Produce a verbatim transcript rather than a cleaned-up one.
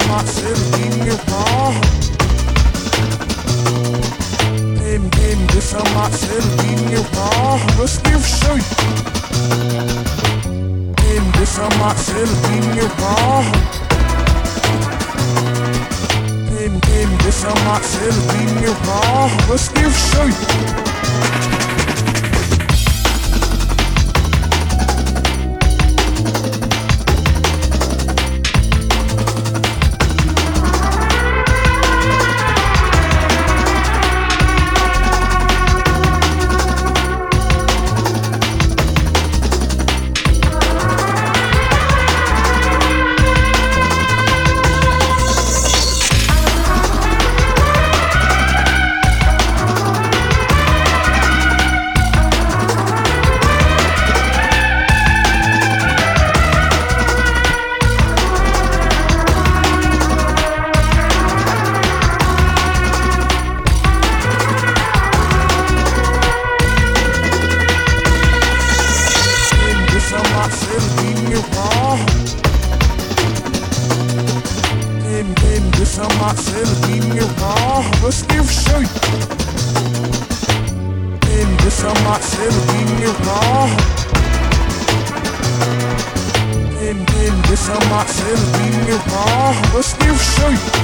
Marcelinho, ó. Pim, pim, dessa Marcelinho, ó. Gostei, show. Pim, dessa Marcelinho, ó. Pim, pim, dessa Marcelinho, ó. Gostei, show. Marcelinho, ó. Pim, pim, dessa Marcelinho, ó. Gostei, show. Pim, dessa Marcelinho, ó. Pim, pim, dessa Marcelinho, ó. Gostei, show.